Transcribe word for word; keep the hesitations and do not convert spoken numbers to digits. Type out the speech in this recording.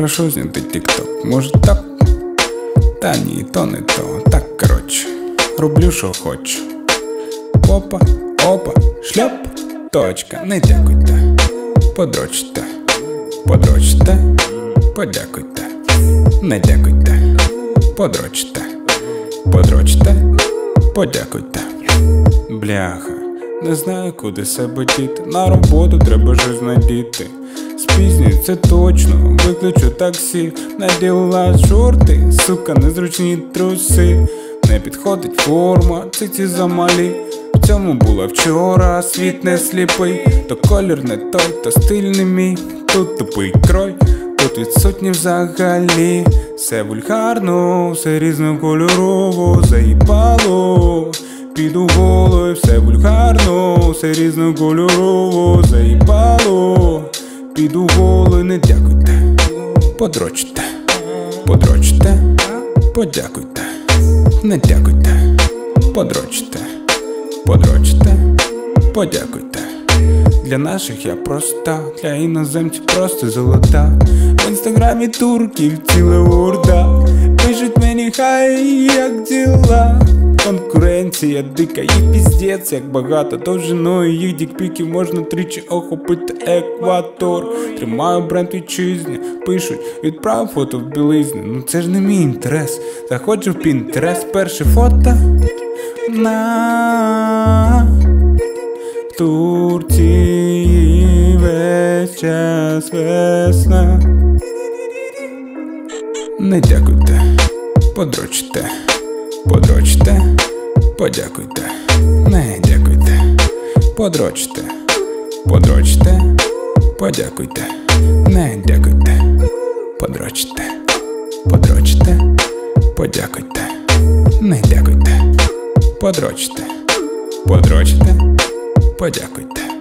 Хорошо зняти тік-ток, може так? Та ні, то не то, так коротше, роблю що хочу. Опа, опа, шльоп, точка, не дякуйте, подрочте, подрочте, подякуйте, не дякуйте, подрочте, подрочте, подякуйте. Бляха, не знаю куди себе діти, на роботу треба щось надіти. Спізнюю, це точно, викличу таксі, наділа шорти, сука, незручні труси. Не підходить форма, циці замалі. В цьому була вчора, світ не сліпий. То колір не той, то стиль не мій. Тут тупий крой, тут відсутні взагалі. Все вульгарно, все різнокольорово, заїбало. Піду голою, все вульгарно, все різнокольорово, заїбало. Піду голою, не дякуйте, подрочте, подрочте, подякуйте, не дякуйте, подрочте, подрочте, подякуйте. Для наших я проста, для іноземців просто золота. В інстаграмі турків ціла орда, пишуть мені хай, як діла. Конкуренція дика, їх піздець, як багато. Довжиною їх дікпіків можна тричі охопити екватор. Тримаю бренд вітчизни, пишуть, відправ фото в білизні. Ну це ж не мій інтерес. Заходжу в Пінтерест, перше фото на Турції весь час весна. Не дякуйте, подрочте, подрочте, подякуйте, не дякуйте, подрочте, подрочте, подякуйте, не дякуйте, подрочте, подрочте, подякуйте, не дякуйте, подрочте, подрочте, подякуйте.